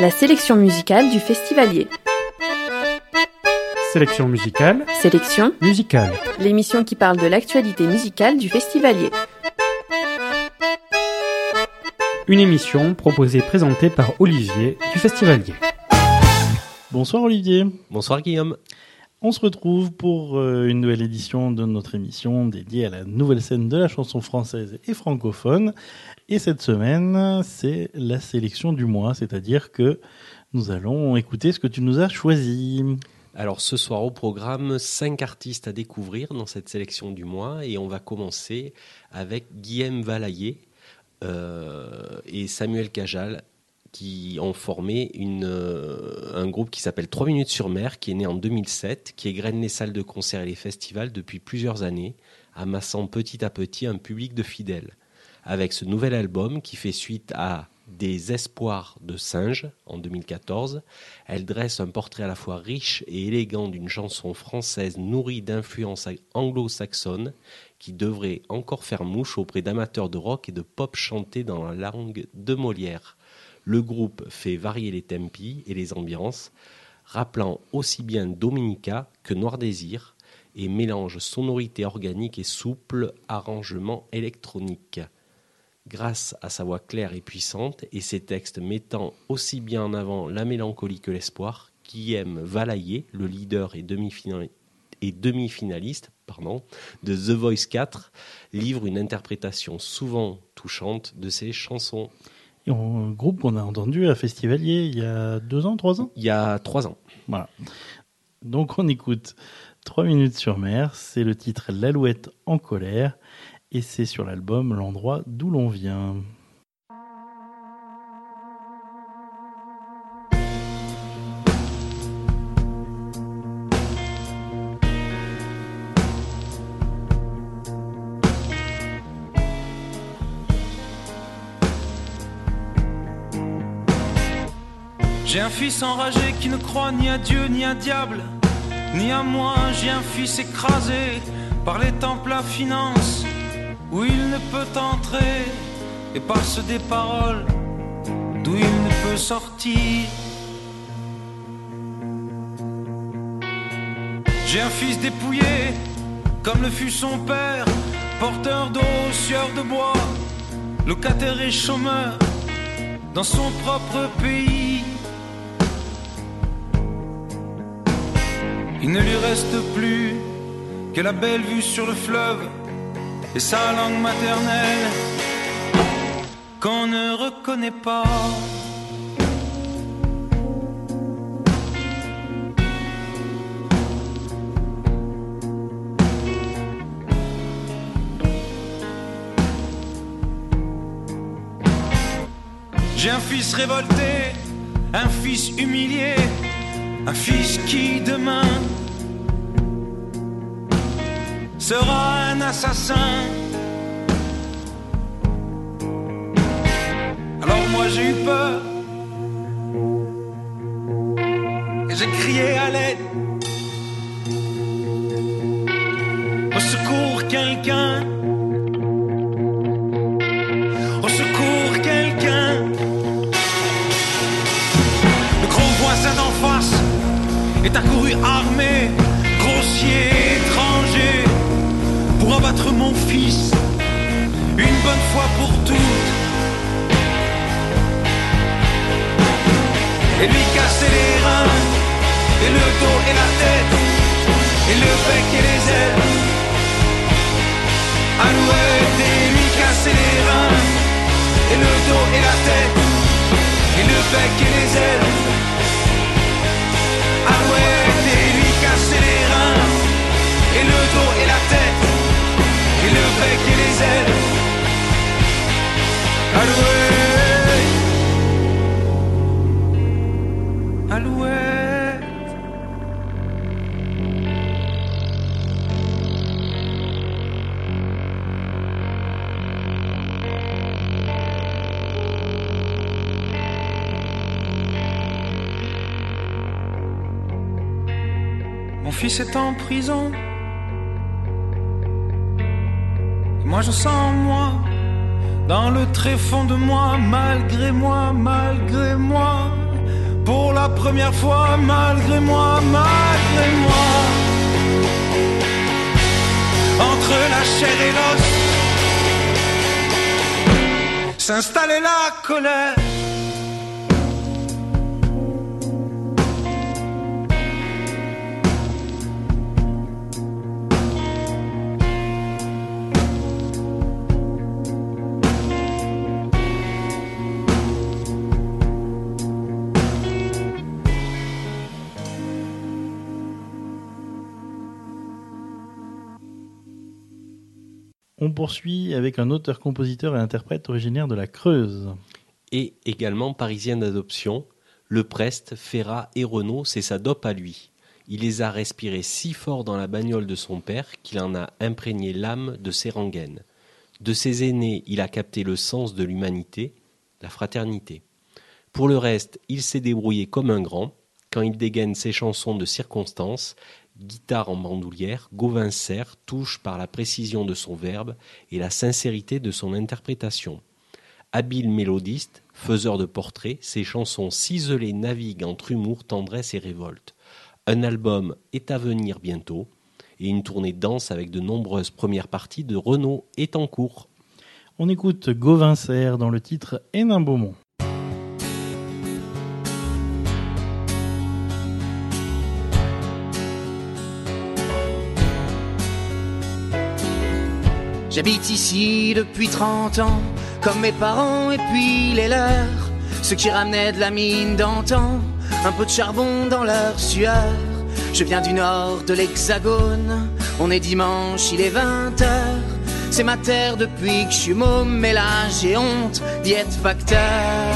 La sélection musicale du Festivalier. Sélection musicale. Sélection musicale. L'émission qui parle de l'actualité musicale du Festivalier. Une émission proposée et présentée par Olivier du Festivalier. Bonsoir Olivier. Bonsoir Guillaume. On se retrouve pour une nouvelle édition de notre émission dédiée à la nouvelle scène de la chanson française et francophone. Et cette semaine, c'est la sélection du mois, c'est-à-dire que nous allons écouter ce que tu nous as choisi. Alors ce soir au programme, 5 artistes à découvrir dans cette sélection du mois et on va commencer avec Guillaume Valaillé et Samuel Cajal qui ont formé un groupe qui s'appelle 3 minutes sur mer, qui est né en 2007, qui égrène les salles de concert et les festivals depuis plusieurs années, amassant petit à petit un public de fidèles. Avec ce nouvel album qui fait suite à Des espoirs de singes en 2014, elle dresse un portrait à la fois riche et élégant d'une chanson française nourrie d'influences anglo-saxonnes qui devrait encore faire mouche auprès d'amateurs de rock et de pop chantés dans la langue de Molière. Le groupe fait varier les tempi et les ambiances, rappelant aussi bien Dominica que Noir Désir, et mélange sonorité organique et souple arrangement électronique. Grâce à sa voix claire et puissante et ses textes mettant aussi bien en avant la mélancolie que l'espoir, Guillaume Valaillé, le leader et demi-finaliste de The Voice 4, livre une interprétation souvent touchante de ses chansons. Et un groupe qu'on a entendu à Festivalier il y a 2 ans, 3 ans ? Il y a 3 ans. Voilà. Donc on écoute 3 minutes sur mer, c'est le titre L'Alouette en colère, et c'est sur l'album L'endroit d'où l'on vient. J'ai un fils enragé qui ne croit ni à Dieu ni à diable, ni à moi. J'ai un fils écrasé par les temples à finance, où il ne peut entrer, et par ceux des paroles d'où il ne peut sortir. J'ai un fils dépouillé, comme le fut son père, porteur d'eau, sueur de bois, locataire et chômeur dans son propre pays. Il ne lui reste plus que la belle vue sur le fleuve et sa langue maternelle qu'on ne reconnaît pas. J'ai un fils révolté, un fils humilié, un fils qui demain sera un assassin. Alors moi j'ai eu peur et j'ai crié à l'aide. Au secours quelqu'un, au secours quelqu'un. Le grand voisin d'en face est accouru armé, grossier, étranger, pour abattre mon fils, une bonne fois pour toutes, et lui casser les reins, et le dos et la tête, et le bec et les ailes. Alouette, et lui casser les reins, et le dos et la tête, et le bec et les ailes. Alouette, et lui casser les reins, et le dos et la tête, et le bec et les ailes. Alouette, alouette. Mon fils est en prison. Et moi je sens en moi dans le tréfonds de moi, malgré moi, Pour la première fois, malgré moi, entre la chair et l'os, s'installait la colère. On poursuit avec un auteur, compositeur et interprète originaire de la Creuse. Et également parisien d'adoption, Le Prest, Ferrat et Renaud, c'est sa dope à lui. Il les a respirés si fort dans la bagnole de son père qu'il en a imprégné l'âme de ses rengaines. De ses aînés, il a capté le sens de l'humanité, la fraternité. Pour le reste, il s'est débrouillé comme un grand. Quand il dégaine ses chansons de circonstance, guitare en bandoulière, Gauvin Serre touche par la précision de son verbe et la sincérité de son interprétation. Habile mélodiste, faiseur de portraits, ses chansons ciselées naviguent entre humour, tendresse et révolte. Un album est à venir bientôt et une tournée danse avec de nombreuses premières parties de Renaud est en cours. On écoute Gauvin Serre dans le titre Hénin Beaumont. J'habite ici depuis 30 ans, comme mes parents et puis les leurs, ceux qui ramenaient de la mine d'antan, un peu de charbon dans leur sueur. Je viens du nord de l'Hexagone, on est dimanche, il est 20h. C'est ma terre depuis que je suis môme, mais là j'ai honte d'y être facteur.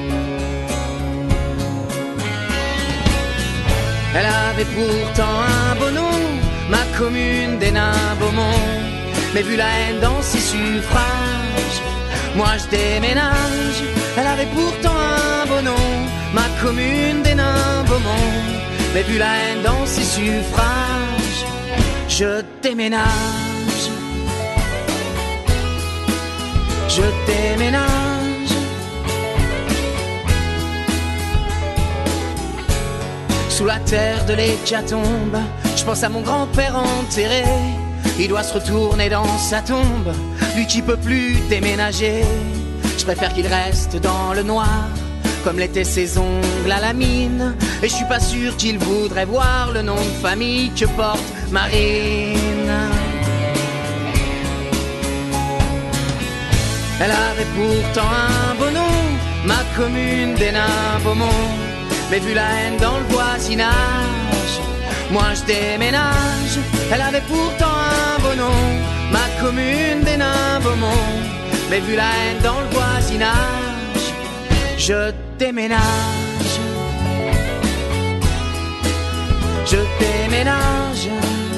Elle avait pourtant un beau nom, ma commune d'Hénin-Beaumont. Mais vu la haine dans ses suffrages, moi je déménage. Elle avait pourtant un beau nom, ma commune d'Hénin-Beaumont. Mais vu la haine dans ses suffrages, je déménage. Je déménage. Sous la terre de l'hécatombe, je pense à mon grand-père enterré. Il doit se retourner dans sa tombe, lui qui peut plus déménager. Je préfère qu'il reste dans le noir, comme l'étaient ses ongles à la mine. Et je suis pas sûr qu'il voudrait voir le nom de famille que porte Marine. Elle avait pourtant un beau nom, ma commune d'Hénin-Beaumont. Mais vu la haine dans le voisinage, moi je déménage. Elle avait pourtant un beau nom, ma commune d'Hénin-Beaumont. Mais vu la haine dans le voisinage, je déménage. Je déménage.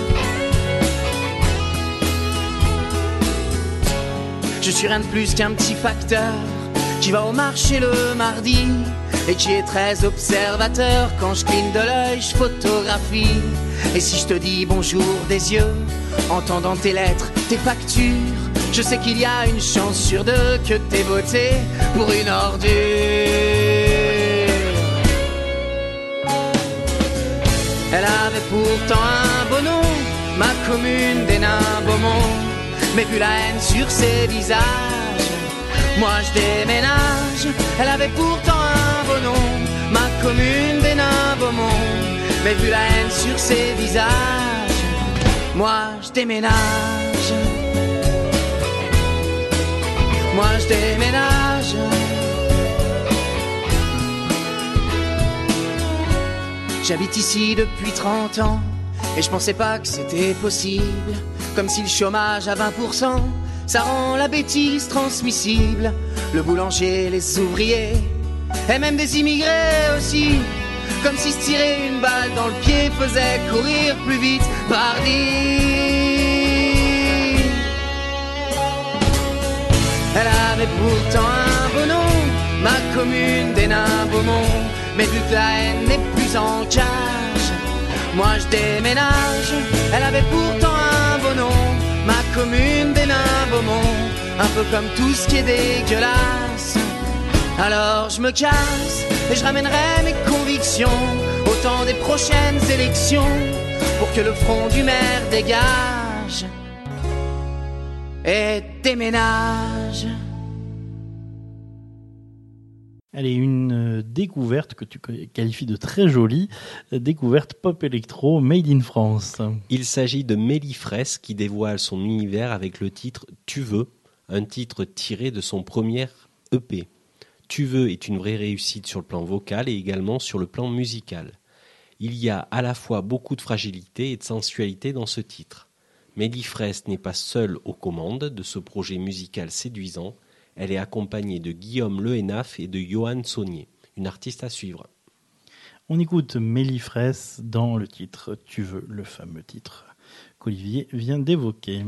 Je suis rien de plus qu'un petit facteur qui va au marché le mardi et qui est très observateur. Quand je cligne de l'œil, je photographie. Et si je te dis bonjour des yeux, entendant tes lettres, tes factures, je sais qu'il y a une chance sur deux que t'aies voté pour une ordure. Elle avait pourtant un beau nom, ma commune d'Hénin-Beaumont. Mais vu la haine sur ses visages, moi je déménage. Elle avait pourtant un beau nom, ma commune d'Hénin-Beaumont. Mais vu la haine sur ses visages, moi je déménage. Moi je déménage. J'habite ici depuis 30 ans et je pensais pas que c'était possible. Comme si le chômage à 20%, ça rend la bêtise transmissible. Le boulanger, les ouvriers et même des immigrés aussi. Comme si se tirer une balle dans le pied faisait courir plus vite, pardi. Elle avait pourtant un beau nom, ma commune d'Hénin-Beaumont. Mais vu que la haine n'est plus en cage, moi je déménage. Elle avait pourtant un beau nom, ma commune d'Hénin-Beaumont. Un peu comme tout ce qui est dégueulasse. Alors je me casse, et je ramènerai mes convictions au temps des prochaines élections pour que le front du maire dégage et déménage. Allez, une découverte que tu qualifies de très jolie, découverte pop-électro made in France. Il s'agit de Mélie Fraisse qui dévoile son univers avec le titre « Tu veux », un titre tiré de son premier EP. « Tu veux » est une vraie réussite sur le plan vocal et également sur le plan musical. Il y a à la fois beaucoup de fragilité et de sensualité dans ce titre. Mélie Fraisse n'est pas seule aux commandes de ce projet musical séduisant. Elle est accompagnée de Guillaume Lehenaf et de Johan Saunier, une artiste à suivre. On écoute Mélie Fraisse dans le titre « Tu veux », le fameux titre qu'Olivier vient d'évoquer.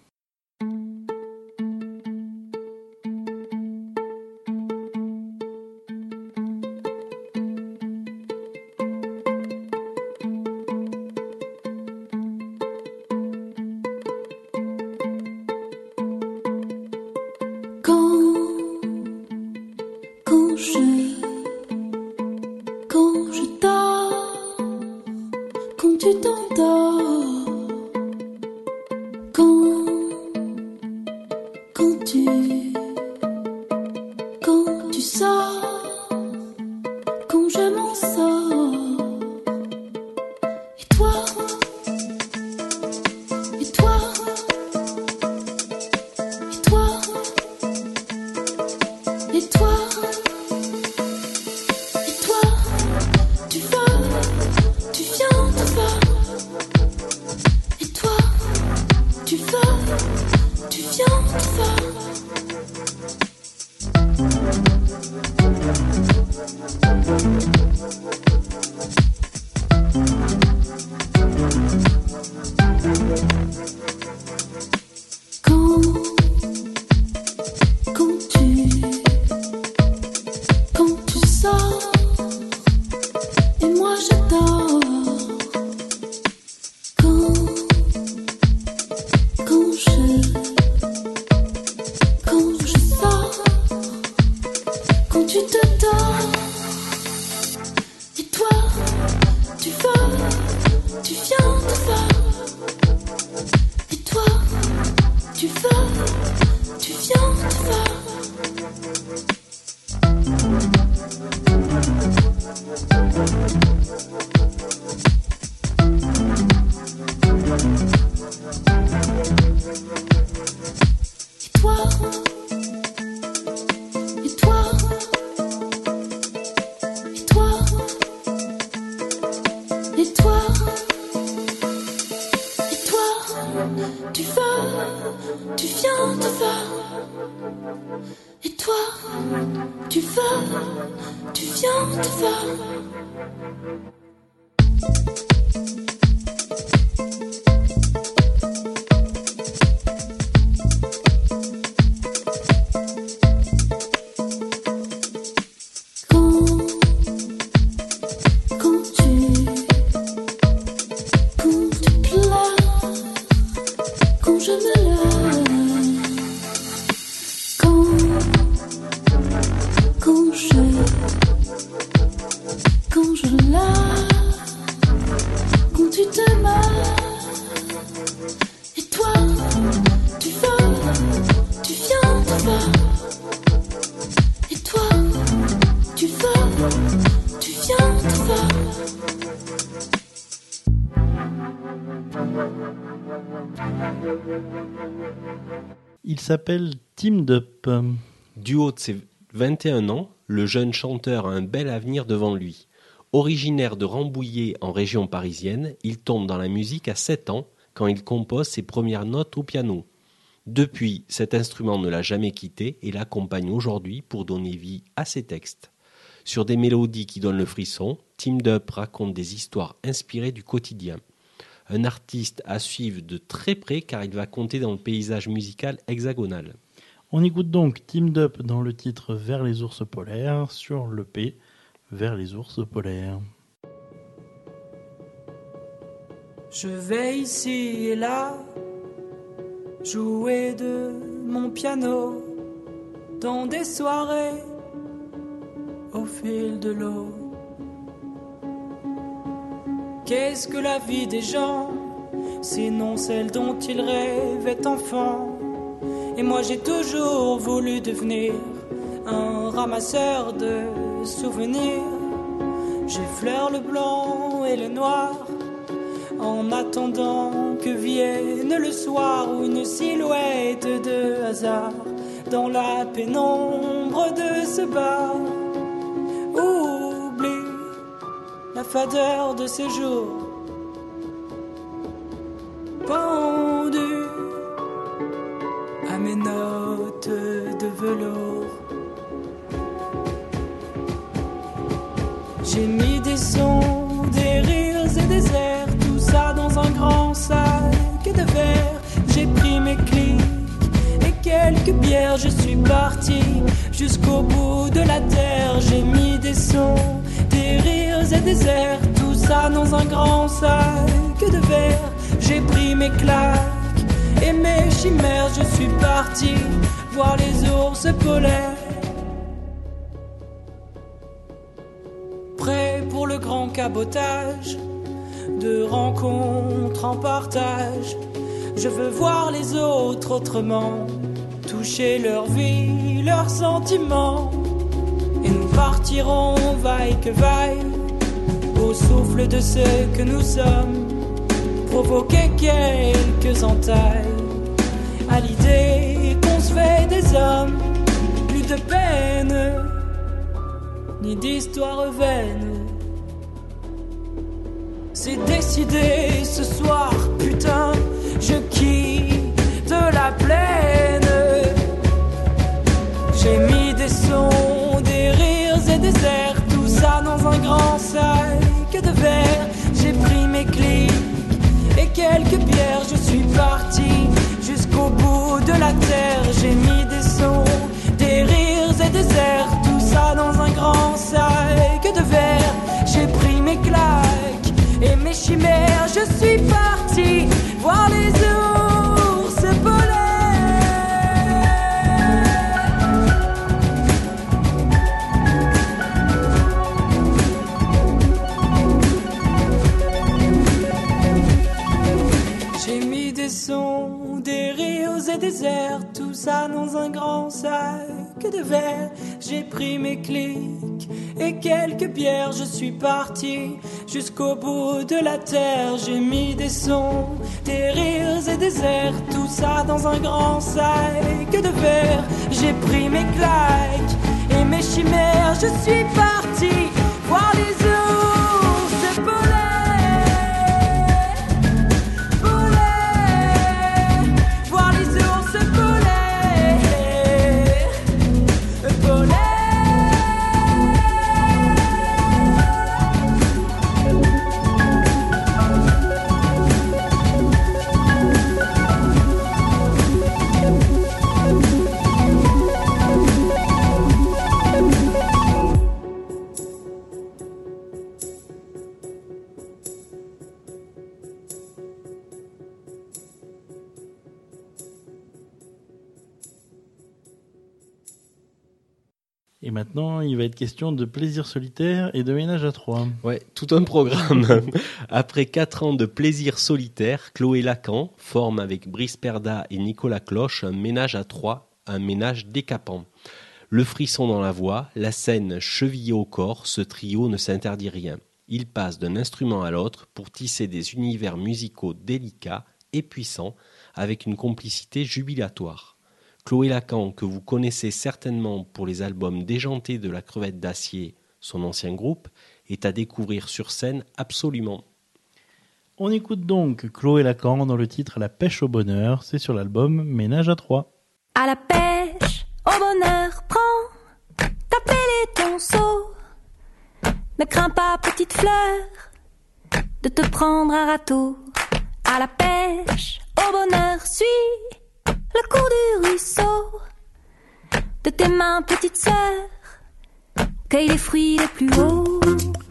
Il s'appelle Team Dup. Du haut de ses 21 ans, le jeune chanteur a un bel avenir devant lui. Originaire de Rambouillet en région parisienne, il tombe dans la musique à 7 ans quand il compose ses premières notes au piano. Depuis, cet instrument ne l'a jamais quitté et l'accompagne aujourd'hui pour donner vie à ses textes. Sur des mélodies qui donnent le frisson, Team Dup raconte des histoires inspirées du quotidien. Un artiste à suivre de très près car il va compter dans le paysage musical hexagonal. On écoute donc Team Dup dans le titre Vers les ours polaires sur l'EP Vers les ours polaires. Je vais ici et là jouer de mon piano dans des soirées au fil de l'eau. Qu'est-ce que la vie des gens, sinon celle dont ils rêvaient enfant? Et moi j'ai toujours voulu devenir un ramasseur de souvenirs. J'effleure le blanc et le noir en attendant que vienne le soir où une silhouette de hasard dans la pénombre de ce bar oublie la fadeur de ces jours pendu à mes notes de velours. J'ai mis des sons, des rires et des airs, tout ça dans un grand sac de verre. J'ai pris mes clics et quelques bières, je suis parti jusqu'au bout de la terre. J'ai mis des sons, des rires et des airs, tout ça dans un grand sac de verre. J'ai pris mes claques et mes chimères, je suis parti voir les ours polaires. Prêt pour le grand cabotage, de rencontres en partage. Je veux voir les autres autrement, toucher leur vie, leurs sentiments. Et nous partirons vaille que vaille, au souffle de ce que nous sommes, provoquer quelques entailles à l'idée qu'on se fait des hommes. Plus de peine ni d'histoire vaine. C'est décidé ce soir, putain, je quitte la plaine. J'ai mis des sons, des rires et des airs, tout ça dans un grand sac de verre. J'ai pris mes clics et quelques bières, je suis parti jusqu'au bout de la terre. J'ai mis des sons, des rires et des airs, tout ça dans un grand sac de verre. J'ai pris mes claques et mes chimères, je suis parti voir les ours polaires. J'ai mis des sons, des rires et des airs, tout ça dans un grand sac de verre. J'ai pris mes clics et quelques bières, je suis parti jusqu'au bout de la terre. J'ai mis des sons, des rires et des airs, tout ça dans un grand sac de verre. J'ai pris mes claques et mes chimères, je suis parti voir les ours polaires, polaires, voir les ours polaires, polaires. Et maintenant, il va être question de plaisir solitaire et de ménage à trois. Ouais, tout un programme. Après 4 ans de plaisir solitaire, Chloé Lacan forme avec Brice Perda et Nicolas Cloche un ménage à 3, un ménage décapant. Le frisson dans la voix, la scène chevillée au corps, ce trio ne s'interdit rien. Il passe d'un instrument à l'autre pour tisser des univers musicaux délicats et puissants avec une complicité jubilatoire. Chloé Lacan, que vous connaissez certainement pour les albums déjantés de la Crevette d'Acier, son ancien groupe, est à découvrir sur scène absolument. On écoute donc Chloé Lacan dans le titre La pêche au bonheur, c'est sur l'album Ménage à trois. À la pêche, au bonheur, prends ta pelle et ton seau. Ne crains pas, petite fleur, de te prendre un râteau. À la pêche, au bonheur, suis le cours du ruisseau. De tes mains, petite sœur, cueille les fruits les plus hauts.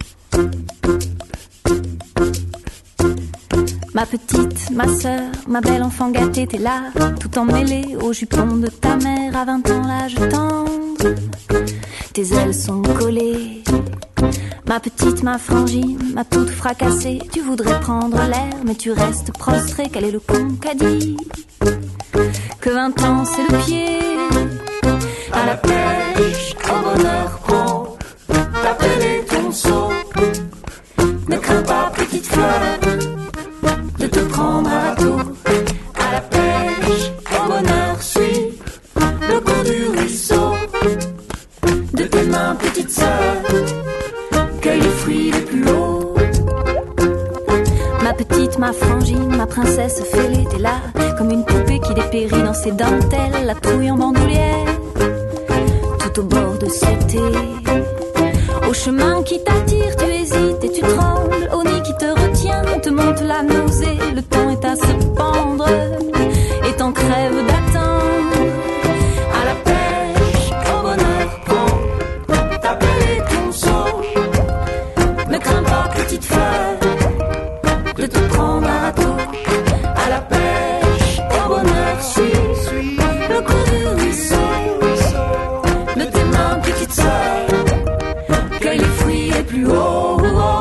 Ma petite, ma sœur, ma belle enfant gâtée, t'es là, tout emmêlée au jupon de ta mère à 20 ans l'âge tendre. tes ailes sont collées. Ma petite, ma frangine, ma toute fracassée. Tu voudrais prendre l'air, mais tu restes prostré. Quel est le con qu'a dit que 20 ans c'est le pied? À la pêche, au bonheur, prends ta pelle et ton seau. Ne crains pas, petite fleur, de te prendre un râteau. À la pêche, au bonheur, suis le cours du ruisseau. De tes mains, petite sœur, cueille les fruits les plus hauts. Ma petite, ma frangine, ma princesse fêlée, t'es là comme une poupée qui dépérit dans ses dentelles, la trouille en bandoulière, tout au bord de cet Au chemin qui t'attire, tu hésites et tu trembles, au nid qui te retient, te monte la nausée, le temps est à se pendre et t'en crèves d'attendre. À la pêche, au bonheur, prends ta pelle et ton seau. Ne crains pas, petite fleur, de te prendre un râteau. À la pêche, au bonheur, suis le cours du ruisseau. De tes mains, petite sœur, cueille les fruits les plus hauts.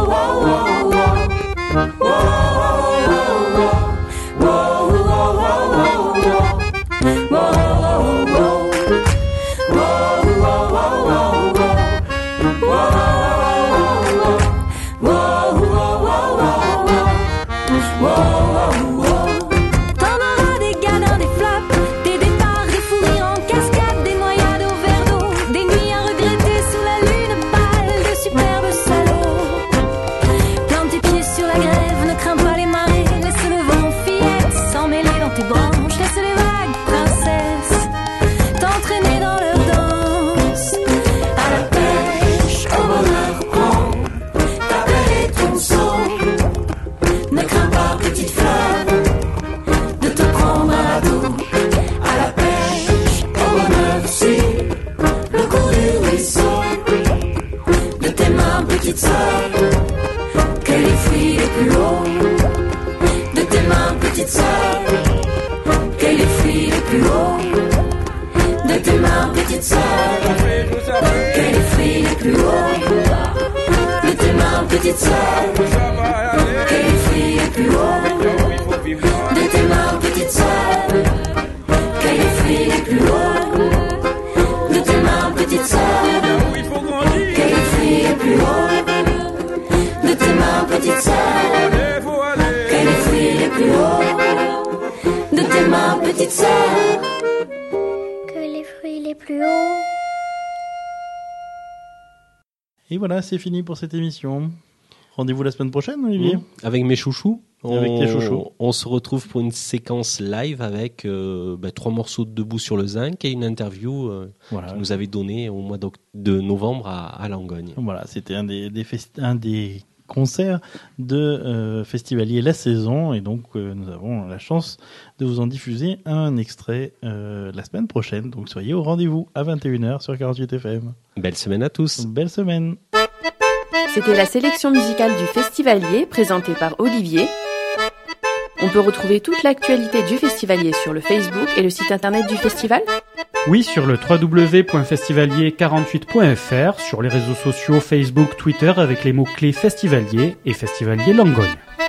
Et voilà, c'est fini pour cette émission. Rendez-vous la semaine prochaine, Olivier. Avec mes chouchous. Avec tes chouchous. On se retrouve pour une séquence live avec 3 morceaux de Debout sur le zinc et une interview qu'ils nous avaient donnée au mois de novembre à Langogne. Voilà, c'était un des concerts de Festivalier La Saison, et donc nous avons la chance de vous en diffuser un extrait la semaine prochaine. Donc soyez au rendez-vous à 21h sur 48 FM. Belle semaine à tous. Belle semaine. C'était la sélection musicale du Festivalier, présentée par Olivier. On peut retrouver toute l'actualité du Festivalier sur le Facebook et le site internet du festival. Oui, sur le www.festivalier48.fr, sur les réseaux sociaux Facebook, Twitter avec les mots-clés Festivalier et Festivalier Langogne.